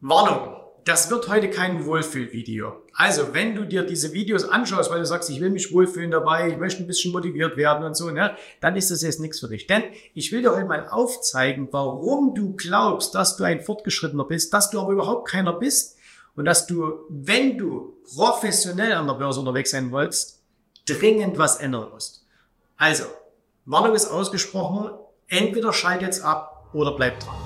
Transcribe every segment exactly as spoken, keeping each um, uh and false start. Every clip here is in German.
Warnung, das wird heute kein Wohlfühlvideo. Also, wenn du dir diese Videos anschaust, weil du sagst, ich will mich wohlfühlen dabei, ich möchte ein bisschen motiviert werden und so, ne, dann ist das jetzt nichts für dich. Denn ich will dir heute mal aufzeigen, warum du glaubst, dass du ein Fortgeschrittener bist, dass du aber überhaupt keiner bist und dass du, wenn du professionell an der Börse unterwegs sein willst, dringend was ändern musst. Also, Warnung ist ausgesprochen, entweder schalt jetzt ab oder bleib dran.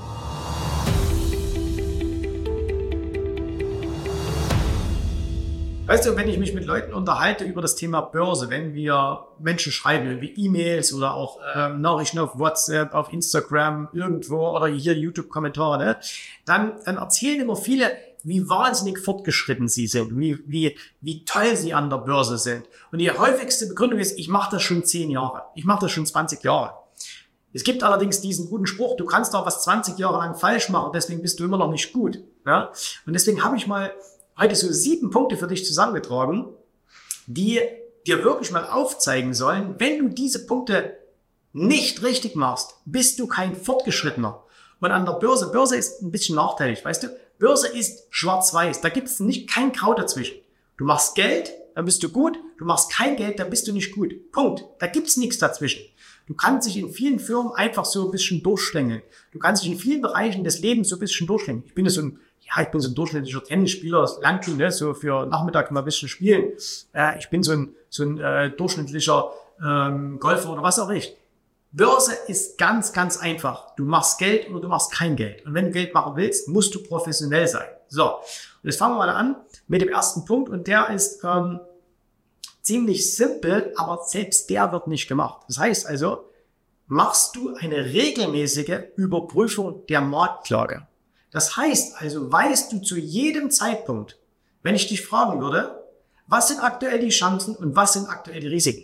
Weißt du, wenn ich mich mit Leuten unterhalte über das Thema Börse, wenn wir Menschen schreiben, wie E-Mails oder auch ähm, Nachrichten auf WhatsApp, auf Instagram, irgendwo oder hier YouTube-Kommentare, ne, dann, dann erzählen immer viele, wie wahnsinnig fortgeschritten sie sind, wie, wie, wie toll sie an der Börse sind. Und die häufigste Begründung ist, ich mache das schon zehn Jahre, ich mache das schon zwanzig Jahre. Es gibt allerdings diesen guten Spruch, du kannst auch was zwanzig Jahre lang falsch machen, deswegen bist du immer noch nicht gut. Ja? Und deswegen habe ich mal heute so sieben Punkte für dich zusammengetragen, die dir wirklich mal aufzeigen sollen, wenn du diese Punkte nicht richtig machst, bist du kein Fortgeschrittener. Und an der Börse, Börse ist ein bisschen nachteilig, weißt du? Börse ist schwarz-weiß, da gibt es nicht kein Grau dazwischen. Du machst Geld, dann bist du gut, du machst kein Geld, dann bist du nicht gut. Punkt. Da gibt's nichts dazwischen. Du kannst dich in vielen Firmen einfach so ein bisschen durchschlängeln. Du kannst dich in vielen Bereichen des Lebens so ein bisschen durchschlängeln. Ich bin so ein Ja, ich bin so ein durchschnittlicher Tennisspieler, das langt schon, ne, so für Nachmittag mal ein bisschen spielen. Äh, ich bin so ein, so ein äh, durchschnittlicher ähm, Golfer oder was auch ich. Börse ist ganz, ganz einfach. Du machst Geld oder du machst kein Geld. Und wenn du Geld machen willst, musst du professionell sein. So, und jetzt fangen wir mal an mit dem ersten Punkt. Und der ist ähm, ziemlich simpel, aber selbst der wird nicht gemacht. Das heißt also, machst du eine regelmäßige Überprüfung der Marktlage. Das heißt also, weißt du zu jedem Zeitpunkt, wenn ich dich fragen würde, was sind aktuell die Chancen und was sind aktuell die Risiken?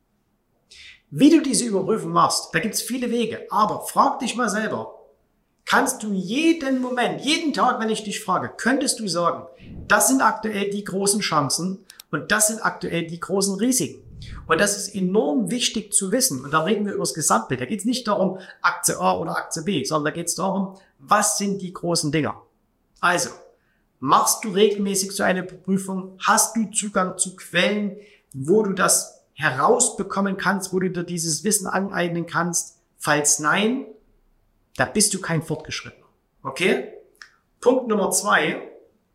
Wie du diese Überprüfung machst, da gibt es viele Wege, aber frag dich mal selber, kannst du jeden Moment, jeden Tag, wenn ich dich frage, könntest du sagen, das sind aktuell die großen Chancen und das sind aktuell die großen Risiken? Und das ist enorm wichtig zu wissen. Und da reden wir über das Gesamtbild. Da geht es nicht darum, Aktie A oder Aktie B, sondern da geht es darum, was sind die großen Dinger? Also, machst du regelmäßig so eine Prüfung? Hast du Zugang zu Quellen, wo du das herausbekommen kannst, wo du dir dieses Wissen aneignen kannst? Falls nein, da bist du kein Fortgeschrittener. Okay? Punkt Nummer zwei.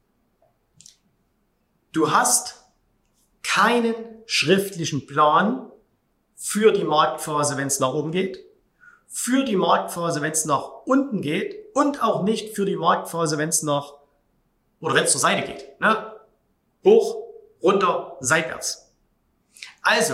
Du hast keinen schriftlichen Plan für die Marktphase, wenn es nach oben geht, für die Marktphase, wenn es nach unten geht und auch nicht für die Marktphase, wenn es nach oder wenn es zur Seite geht. Ne? Hoch, runter, seitwärts. Also,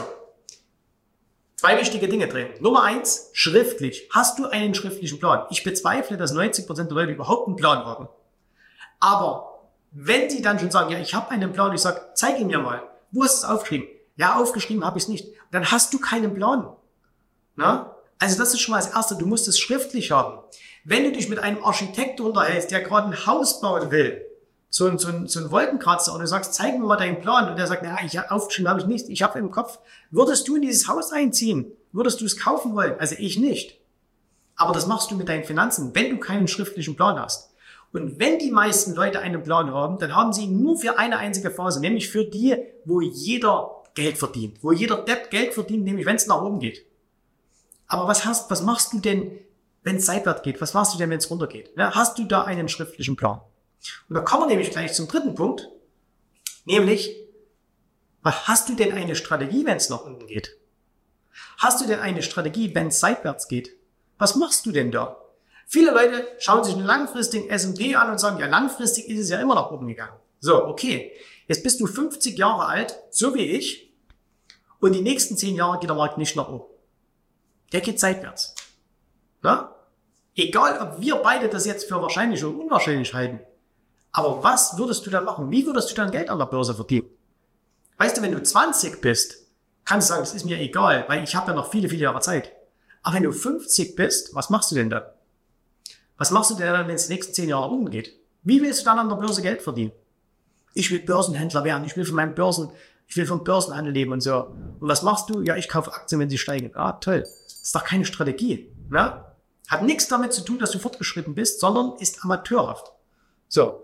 zwei wichtige Dinge drin. Nummer eins, schriftlich. Hast du einen schriftlichen Plan? Ich bezweifle, dass neunzig Prozent der Leute überhaupt einen Plan haben. Aber wenn sie dann schon sagen, ja, ich habe einen Plan, ich sage, zeig ihn mir mal. Wo hast du es aufgeschrieben? Ja, aufgeschrieben habe ich es nicht. Dann hast du keinen Plan. Na? Also das ist schon mal das Erste. Du musst es schriftlich haben. Wenn du dich mit einem Architekt unterhältst, der gerade ein Haus bauen will, so ein, so ein, so ein Wolkenkratzer, und du sagst, zeig mir mal deinen Plan, und der sagt, ja, ich aufgeschrieben habe ich nicht, ich habe im Kopf, würdest du in dieses Haus einziehen? Würdest du es kaufen wollen? Also ich nicht. Aber das machst du mit deinen Finanzen, wenn du keinen schriftlichen Plan hast. Und wenn die meisten Leute einen Plan haben, dann haben sie ihn nur für eine einzige Phase, nämlich für die, wo jeder Geld verdient, wo jeder Depp Geld verdient, nämlich wenn es nach oben geht. Aber was hast, was machst du denn, wenn es seitwärts geht? Was machst du denn, wenn es runter geht? Ja, hast du da einen schriftlichen Plan? Und da kommen wir nämlich gleich zum dritten Punkt, nämlich, was hast du denn eine Strategie, wenn es nach unten geht? Hast du denn eine Strategie, wenn es seitwärts geht? Was machst du denn da? Viele Leute schauen sich einen langfristigen S und P an und sagen, ja, langfristig ist es ja immer nach oben gegangen. So, okay. Jetzt bist du fünfzig Jahre alt, so wie ich, und die nächsten zehn Jahre geht der Markt nicht nach oben. Der geht seitwärts. Na? Egal, ob wir beide das jetzt für wahrscheinlich oder unwahrscheinlich halten. Aber was würdest du dann machen? Wie würdest du dann Geld an der Börse verdienen? Weißt du, wenn du zwanzig bist, kannst du sagen, das ist mir egal, weil ich habe ja noch viele, viele Jahre Zeit. Aber wenn du fünfzig bist, was machst du denn dann? Was machst du denn dann, wenn es die nächsten zehn Jahre umgeht? Wie willst du dann an der Börse Geld verdienen? Ich will Börsenhändler werden, ich will von meinem Börsen, ich will vom Börsenhandel leben und so. Und was machst du? Ja, ich kaufe Aktien, wenn sie steigen. Ah, toll. Das ist doch keine Strategie. Ne? Hat nichts damit zu tun, dass du fortgeschritten bist, sondern ist amateurhaft. So.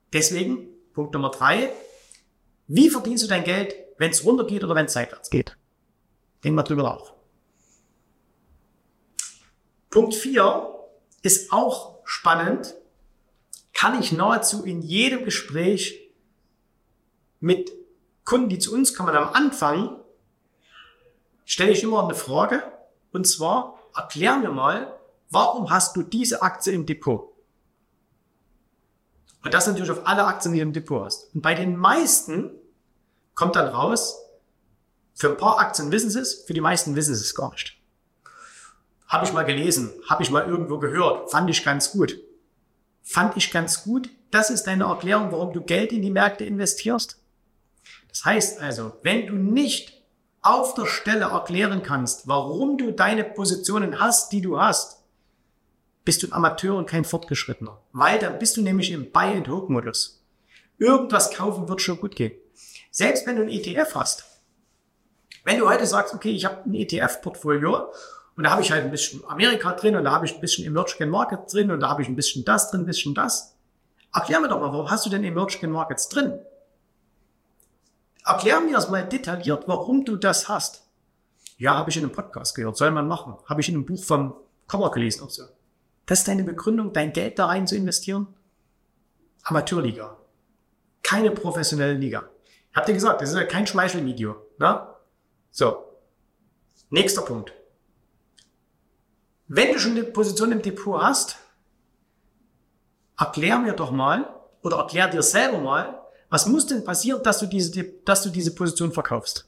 Deswegen, Punkt Nummer drei, wie verdienst du dein Geld, wenn es runtergeht oder wenn es seitwärts geht? Denk mal drüber nach. Punkt vier ist auch spannend, kann ich nahezu in jedem Gespräch mit Kunden, die zu uns kommen, am Anfang, stelle ich immer eine Frage, und zwar, erklär mir mal, warum hast du diese Aktie im Depot? Und das natürlich auf alle Aktien, die du im Depot hast. Und bei den meisten kommt dann raus, für ein paar Aktien wissen sie es, für die meisten wissen sie es gar nicht. Habe ich mal gelesen, habe ich mal irgendwo gehört, fand ich ganz gut. Fand ich ganz gut, das ist deine Erklärung, warum du Geld in die Märkte investierst. Das heißt also, wenn du nicht auf der Stelle erklären kannst, warum du deine Positionen hast, die du hast, bist du ein Amateur und kein Fortgeschrittener. Weil dann bist du nämlich im Buy-and-Hold-Modus. Irgendwas kaufen wird schon gut gehen. Selbst wenn du ein E T F hast. Wenn du heute sagst, okay, ich habe ein E T F-Portfolio und da habe ich halt ein bisschen Amerika drin und da habe ich ein bisschen Emerging Market drin und da habe ich ein bisschen das drin, ein bisschen das. Erklär mir doch mal, warum hast du denn Emerging Markets drin? Erklär mir das mal detailliert, warum du das hast. Ja, habe ich in einem Podcast gehört, soll man machen. Habe ich in einem Buch vom Kommer gelesen und so. Das ist deine Begründung, dein Geld da rein zu investieren? Amateurliga. Keine professionelle Liga. Habt ihr gesagt, das ist ja kein Schmeichelvideo. Ne? So. Nächster Punkt. Wenn du schon eine Position im Depot hast, erklär mir doch mal oder erklär dir selber mal, was muss denn passieren, dass du diese, dass du diese Position verkaufst?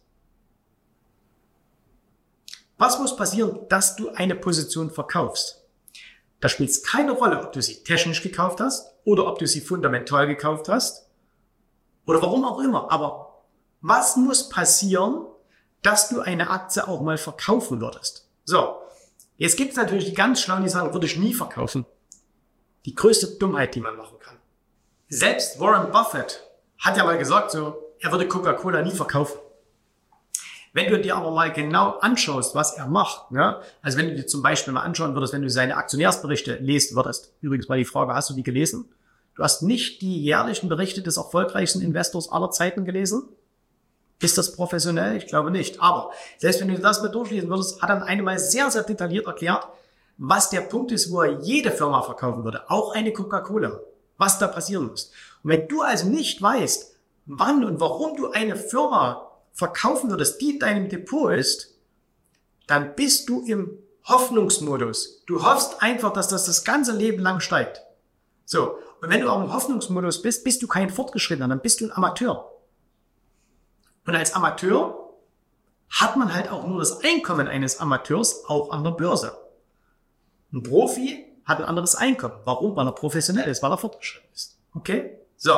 Was muss passieren, dass du eine Position verkaufst? Da spielt es keine Rolle, ob du sie technisch gekauft hast oder ob du sie fundamental gekauft hast oder warum auch immer. Aber was muss passieren, dass du eine Aktie auch mal verkaufen würdest? So, jetzt gibt es natürlich die ganz Schlauen, die sagen, würde ich nie verkaufen. Die größte Dummheit, die man machen kann. Selbst Warren Buffett hat ja mal gesagt, so, er würde Coca-Cola nie verkaufen. Wenn du dir aber mal genau anschaust, was er macht, ne? Also wenn du dir zum Beispiel mal anschauen würdest, wenn du seine Aktionärsberichte lesen würdest, übrigens mal die Frage, hast du die gelesen? Du hast nicht die jährlichen Berichte des erfolgreichsten Investors aller Zeiten gelesen? Ist das professionell? Ich glaube nicht. Aber selbst wenn du das mal durchlesen würdest, hat er einmal sehr, sehr detailliert erklärt, was der Punkt ist, wo er jede Firma verkaufen würde, auch eine Coca-Cola, was da passieren muss. Und wenn du also nicht weißt, wann und warum du eine Firma verkaufen würdest, die in deinem Depot ist, dann bist du im Hoffnungsmodus. Du hoffst einfach, dass das das ganze Leben lang steigt. So. Und wenn du auch im Hoffnungsmodus bist, bist du kein Fortgeschrittener, dann bist du ein Amateur. Und als Amateur hat man halt auch nur das Einkommen eines Amateurs auch an der Börse. Ein Profi hat ein anderes Einkommen. Warum? Weil er professionell ist, weil er fortgeschritten ist. Okay? So.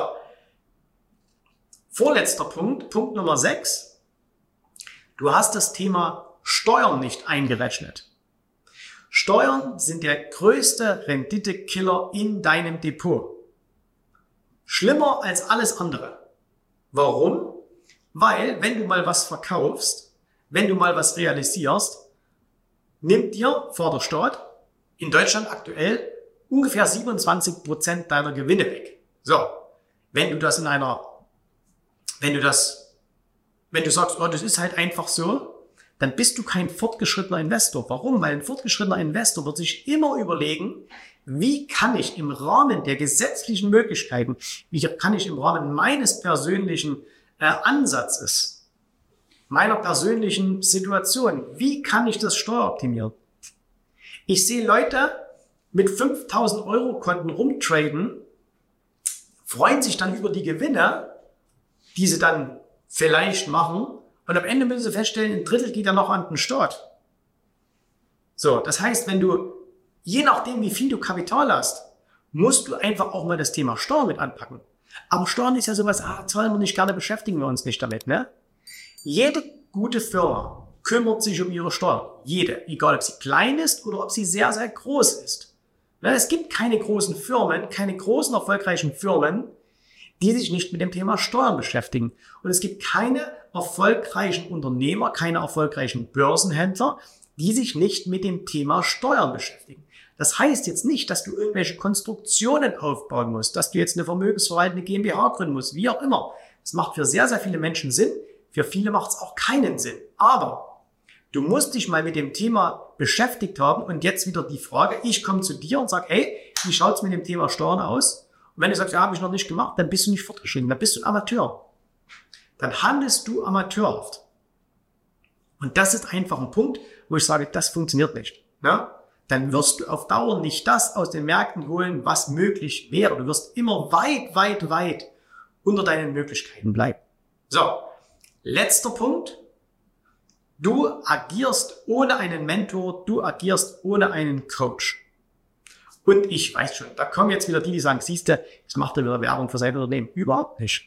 Vorletzter Punkt, Punkt Nummer sechs. Du hast das Thema Steuern nicht eingerechnet. Steuern sind der größte Renditekiller in deinem Depot. Schlimmer als alles andere. Warum? Weil, wenn du mal was verkaufst, wenn du mal was realisierst, nimmt dir vor der Staat in Deutschland aktuell ungefähr siebenundzwanzig Prozent deiner Gewinne weg. So, wenn du das in einer Wenn du das, wenn du sagst, oh, das ist halt einfach so, dann bist du kein fortgeschrittener Investor. Warum? Weil ein fortgeschrittener Investor wird sich immer überlegen, wie kann ich im Rahmen der gesetzlichen Möglichkeiten, wie kann ich im Rahmen meines persönlichen äh, Ansatzes, meiner persönlichen Situation, wie kann ich das steueroptimieren? Ich sehe Leute mit fünftausend Euro Konten rumtraden, freuen sich dann über die Gewinne, die sie dann vielleicht machen, und am Ende müssen sie feststellen, ein Drittel geht ja noch an den Staat. So, das heißt, wenn du, je nachdem wie viel du Kapital hast, musst du einfach auch mal das Thema Steuern mit anpacken. Aber Steuern ist ja sowas, ah, zahlen wir nicht gerne, beschäftigen wir uns nicht damit, ne? Jede gute Firma kümmert sich um ihre Steuern. Jede. Egal, ob sie klein ist oder ob sie sehr, sehr groß ist. Es gibt keine großen Firmen, keine großen erfolgreichen Firmen, die sich nicht mit dem Thema Steuern beschäftigen. Und es gibt keine erfolgreichen Unternehmer, keine erfolgreichen Börsenhändler, die sich nicht mit dem Thema Steuern beschäftigen. Das heißt jetzt nicht, dass du irgendwelche Konstruktionen aufbauen musst, dass du jetzt eine vermögensverwaltende GmbH gründen musst, wie auch immer. Das macht für sehr, sehr viele Menschen Sinn. Für viele macht es auch keinen Sinn. Aber du musst dich mal mit dem Thema beschäftigt haben und jetzt wieder die Frage, ich komme zu dir und sage, hey, wie schaut's mit dem Thema Steuern aus? Und wenn du sagst, ja, habe ich noch nicht gemacht, dann bist du nicht fortgeschritten, dann bist du ein Amateur. Dann handelst du amateurhaft. Und das ist einfach ein Punkt, wo ich sage, das funktioniert nicht. Ja? Dann wirst du auf Dauer nicht das aus den Märkten holen, was möglich wäre. Du wirst immer weit, weit, weit unter deinen Möglichkeiten bleiben. So, letzter Punkt. Du agierst ohne einen Mentor, du agierst ohne einen Coach. Und ich weiß schon, da kommen jetzt wieder die, die sagen, siehst du, jetzt macht er wieder Werbung für sein Unternehmen. Überhaupt nicht.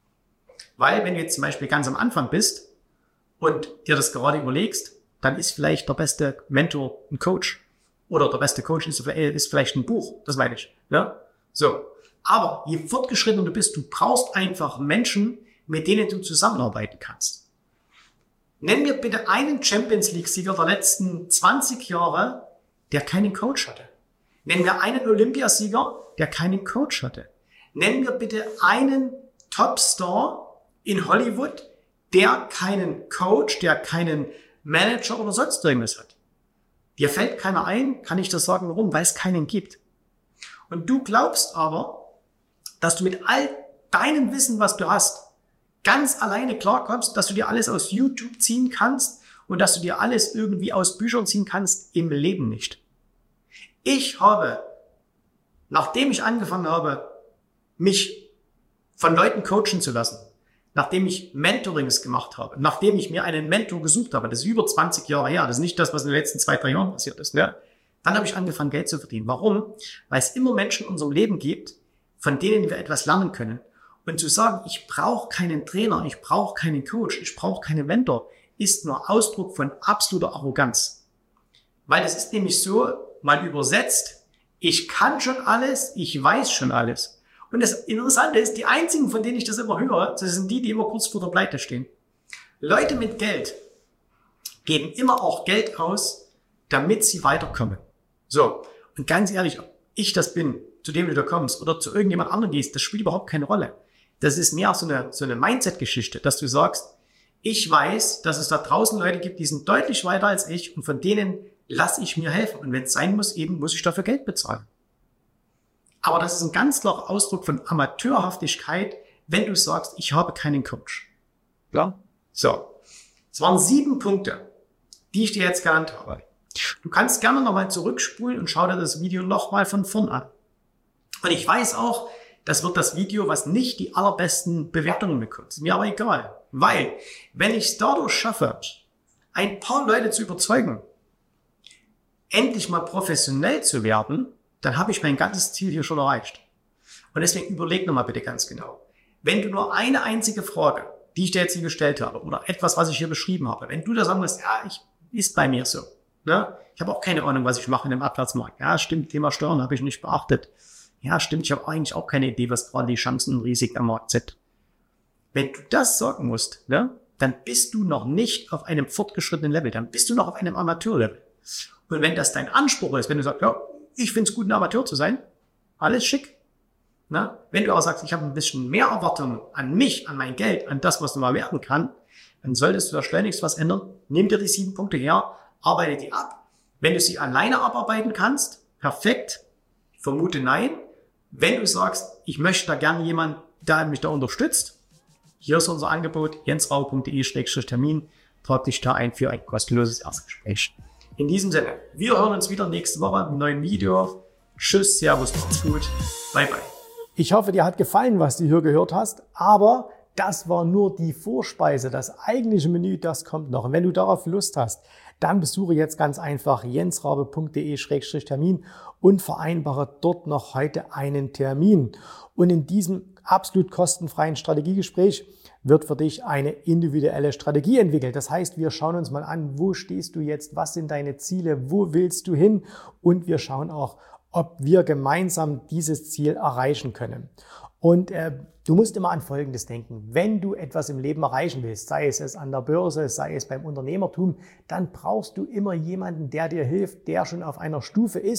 Weil wenn du jetzt zum Beispiel ganz am Anfang bist und dir das gerade überlegst, dann ist vielleicht der beste Mentor ein Coach. Oder der beste Coach ist, ist vielleicht ein Buch. Das meine ich. Ja? So. Aber je fortgeschrittener du bist, du brauchst einfach Menschen, mit denen du zusammenarbeiten kannst. Nenn mir bitte einen Champions-League-Sieger der letzten zwanzig Jahre, der keinen Coach hatte. Nenn mir einen Olympiasieger, der keinen Coach hatte. Nenn mir bitte einen Topstar in Hollywood, der keinen Coach, der keinen Manager oder sonst irgendwas hat. Dir fällt keiner ein, kann ich das sagen, warum? Weil es keinen gibt. Und du glaubst aber, dass du mit all deinem Wissen, was du hast, ganz alleine klarkommst, dass du dir alles aus YouTube ziehen kannst und dass du dir alles irgendwie aus Büchern ziehen kannst, im Leben nicht. Ich habe, nachdem ich angefangen habe, mich von Leuten coachen zu lassen, nachdem ich Mentorings gemacht habe, nachdem ich mir einen Mentor gesucht habe, das ist über zwanzig Jahre her, das ist nicht das, was in den letzten zwei, drei Jahren passiert ist, ne? Dann habe ich angefangen, Geld zu verdienen. Warum? Weil es immer Menschen in unserem Leben gibt, von denen wir etwas lernen können. Und zu sagen, ich brauche keinen Trainer, ich brauche keinen Coach, ich brauche keinen Mentor, ist nur Ausdruck von absoluter Arroganz. Weil es ist nämlich so, mal übersetzt, ich kann schon alles, ich weiß schon alles. Und das Interessante ist, die einzigen, von denen ich das immer höre, das sind die, die immer kurz vor der Pleite stehen. Leute mit Geld geben immer auch Geld aus, damit sie weiterkommen. So, und ganz ehrlich, ob ich das bin, zu dem du da kommst, oder zu irgendjemand anderem gehst, das spielt überhaupt keine Rolle. Das ist mehr so eine, so eine Mindset-Geschichte, dass du sagst, ich weiß, dass es da draußen Leute gibt, die sind deutlich weiter als ich und von denen lasse ich mir helfen. Und wenn es sein muss, eben muss ich dafür Geld bezahlen. Aber das ist ein ganz klarer Ausdruck von Amateurhaftigkeit, wenn du sagst, ich habe keinen Coach. Klar? So. Es waren sieben Punkte, die ich dir jetzt genannt habe. Du kannst gerne nochmal zurückspulen und schau dir das Video nochmal von vorn an. Und ich weiß auch, das wird das Video, was nicht die allerbesten Bewertungen bekommt. Ist mir aber egal. Weil, wenn ich es dadurch schaffe, ein paar Leute zu überzeugen, endlich mal professionell zu werden, dann habe ich mein ganzes Ziel hier schon erreicht. Und deswegen überleg nochmal bitte ganz genau. Wenn du nur eine einzige Frage, die ich dir jetzt hier gestellt habe, oder etwas, was ich hier beschrieben habe, wenn du da sagen wirst, ja, ich, ist bei mir so. Ne? Ich habe auch keine Ahnung, was ich mache in dem Abwärtsmarkt. Ja, stimmt, Thema Steuern habe ich nicht beachtet. Ja, stimmt, ich habe eigentlich auch keine Idee, was gerade die Chancen und Risiken am Markt sind. Wenn du das sagen musst, ne, dann bist du noch nicht auf einem fortgeschrittenen Level, dann bist du noch auf einem Amateurlevel. Und wenn das dein Anspruch ist, wenn du sagst, ja, ich finde es gut, ein Amateur zu sein, alles schick. Ne? Wenn du aber sagst, ich habe ein bisschen mehr Erwartungen an mich, an mein Geld, an das, was noch mal werden kann, dann solltest du da schleunigst was ändern. Nimm dir die sieben Punkte her, arbeite die ab. Wenn du sie alleine abarbeiten kannst, perfekt. Ich vermute nein. Wenn du sagst, ich möchte da gerne jemanden, der mich da unterstützt, hier ist unser Angebot, jensrau punkt de Schrägstrich Termin. Trag dich da ein für ein kostenloses Erstgespräch. In diesem Sinne, wir hören uns wieder nächste Woche mit einem neuen Video. Tschüss, servus, macht's gut, bye bye. Ich hoffe, dir hat gefallen, was du hier gehört hast, aber das war nur die Vorspeise. Das eigentliche Menü, das kommt noch. Und wenn du darauf Lust hast, dann besuche jetzt ganz einfach jensrabe punkt de Schrägstrich Termin und vereinbare dort noch heute einen Termin. Und in diesem absolut kostenfreien Strategiegespräch wird für dich eine individuelle Strategie entwickelt. Das heißt, wir schauen uns mal an, wo stehst du jetzt, was sind deine Ziele, wo willst du hin, und wir schauen auch, ob wir gemeinsam dieses Ziel erreichen können. Und äh, du musst immer an Folgendes denken: Wenn du etwas im Leben erreichen willst, sei es es an der Börse, sei es beim Unternehmertum, dann brauchst du immer jemanden, der dir hilft, der schon auf einer Stufe ist,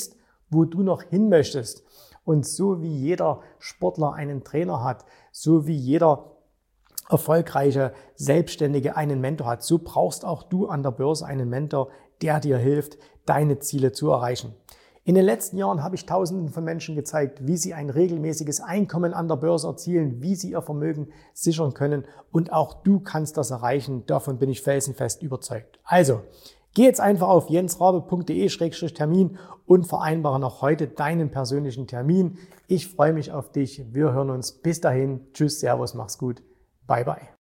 wo du noch hin möchtest. Und so wie jeder Sportler einen Trainer hat, so wie jeder erfolgreiche Selbstständige einen Mentor hat, so brauchst auch du an der Börse einen Mentor, der dir hilft, deine Ziele zu erreichen. In den letzten Jahren habe ich Tausenden von Menschen gezeigt, wie sie ein regelmäßiges Einkommen an der Börse erzielen, wie sie ihr Vermögen sichern können, und auch du kannst das erreichen. Davon bin ich felsenfest überzeugt. Also, geh jetzt einfach auf jensrabe punkt de Schrägstrich Termin und vereinbare noch heute deinen persönlichen Termin. Ich freue mich auf dich. Wir hören uns. Bis dahin. Tschüss, Servus, mach's gut. Bye, bye.